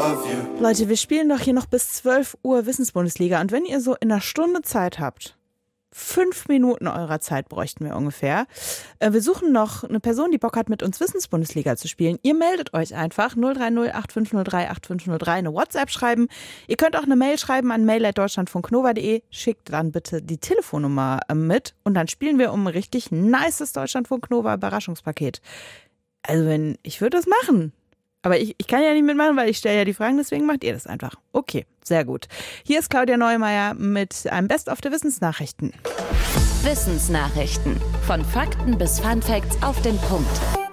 of you. Leute, wir spielen doch hier noch bis 12 Uhr Wissensbundesliga. Und wenn ihr so in einer Stunde Zeit habt, 5 Minuten eurer Zeit bräuchten wir ungefähr. Wir suchen noch eine Person, die Bock hat, mit uns Wissensbundesliga zu spielen. Ihr meldet euch einfach 030 8503 8503 eine WhatsApp schreiben. Ihr könnt auch eine Mail schreiben an mail@deutschlandfunknova.de. Schickt dann bitte die Telefonnummer mit und dann spielen wir um ein richtig nices Deutschlandfunk Nova Überraschungspaket. Also ich würde das machen. Aber ich kann ja nicht mitmachen, weil ich stelle ja die Fragen, deswegen macht ihr das einfach. Okay, sehr gut. Hier ist Claudia Neumeier mit einem Best-of der Wissensnachrichten. Wissensnachrichten. Von Fakten bis Funfacts auf den Punkt.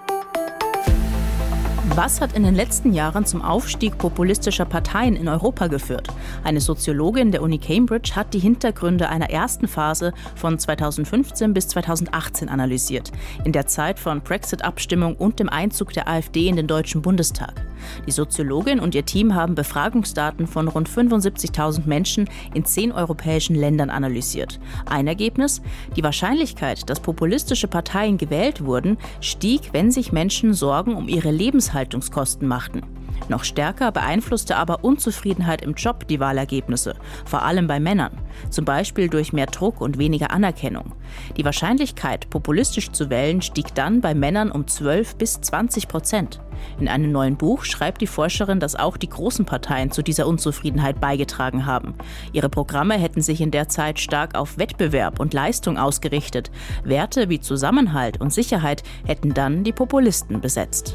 Was hat in den letzten Jahren zum Aufstieg populistischer Parteien in Europa geführt? Eine Soziologin der Uni Cambridge hat die Hintergründe einer ersten Phase von 2015 bis 2018 analysiert, in der Zeit von Brexit-Abstimmung und dem Einzug der AfD in den Deutschen Bundestag. Die Soziologin und ihr Team haben Befragungsdaten von rund 75.000 Menschen in 10 europäischen Ländern analysiert. Ein Ergebnis: Die Wahrscheinlichkeit, dass populistische Parteien gewählt wurden, stieg, wenn sich Menschen Sorgen um ihre Lebenshaltungskosten machten. Noch stärker beeinflusste aber Unzufriedenheit im Job die Wahlergebnisse, vor allem bei Männern, zum Beispiel durch mehr Druck und weniger Anerkennung. Die Wahrscheinlichkeit, populistisch zu wählen, stieg dann bei Männern um 12 bis 20%. In einem neuen Buch schreibt die Forscherin, dass auch die großen Parteien zu dieser Unzufriedenheit beigetragen haben. Ihre Programme hätten sich in der Zeit stark auf Wettbewerb und Leistung ausgerichtet. Werte wie Zusammenhalt und Sicherheit hätten dann die Populisten besetzt.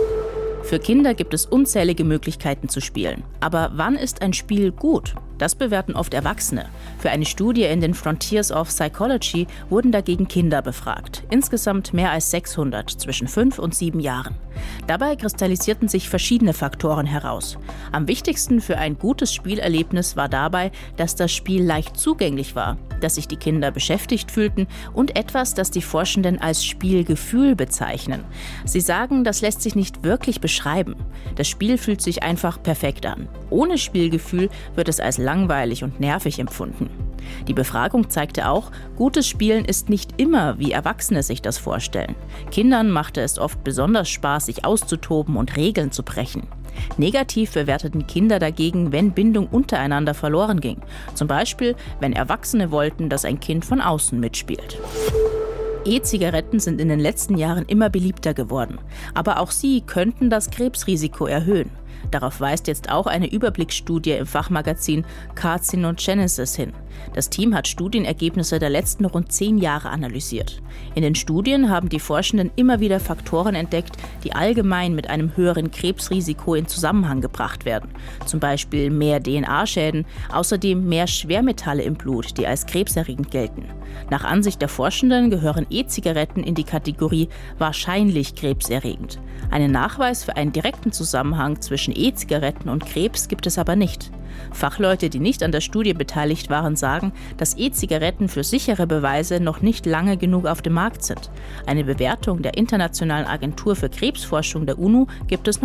Für Kinder gibt es unzählige Möglichkeiten zu spielen. Aber wann ist ein Spiel gut? Das bewerten oft Erwachsene. Für eine Studie in den Frontiers of Psychology wurden dagegen Kinder befragt. Insgesamt mehr als 600 zwischen 5 und 7 Jahren. Dabei kristallisierten sich verschiedene Faktoren heraus. Am wichtigsten für ein gutes Spielerlebnis war dabei, dass das Spiel leicht zugänglich war, dass sich die Kinder beschäftigt fühlten und etwas, das die Forschenden als Spielgefühl bezeichnen. Sie sagen, das lässt sich nicht wirklich beschreiben. Das Spiel fühlt sich einfach perfekt an. Ohne Spielgefühl wird es als langweilig und nervig empfunden. Die Befragung zeigte auch, gutes Spielen ist nicht immer, wie Erwachsene sich das vorstellen. Kindern machte es oft besonders Spaß, sich auszutoben und Regeln zu brechen. Negativ bewerteten Kinder dagegen, wenn Bindung untereinander verloren ging. Zum Beispiel, wenn Erwachsene wollten, dass ein Kind von außen mitspielt. E-Zigaretten sind in den letzten Jahren immer beliebter geworden. Aber auch sie könnten das Krebsrisiko erhöhen. Darauf weist jetzt auch eine Überblicksstudie im Fachmagazin Carcinogenesis hin. Das Team hat Studienergebnisse der letzten rund 10 Jahre analysiert. In den Studien haben die Forschenden immer wieder Faktoren entdeckt, die allgemein mit einem höheren Krebsrisiko in Zusammenhang gebracht werden. Zum Beispiel mehr DNA-Schäden, außerdem mehr Schwermetalle im Blut, die als krebserregend gelten. Nach Ansicht der Forschenden gehören E-Zigaretten in die Kategorie wahrscheinlich krebserregend. Einen Nachweis für einen direkten Zusammenhang zwischen E-Zigaretten und Krebs gibt es aber nicht. Fachleute, die nicht an der Studie beteiligt waren, sagen, dass E-Zigaretten für sichere Beweise noch nicht lange genug auf dem Markt sind. Eine Bewertung der Internationalen Agentur für Krebsforschung der UNO gibt es noch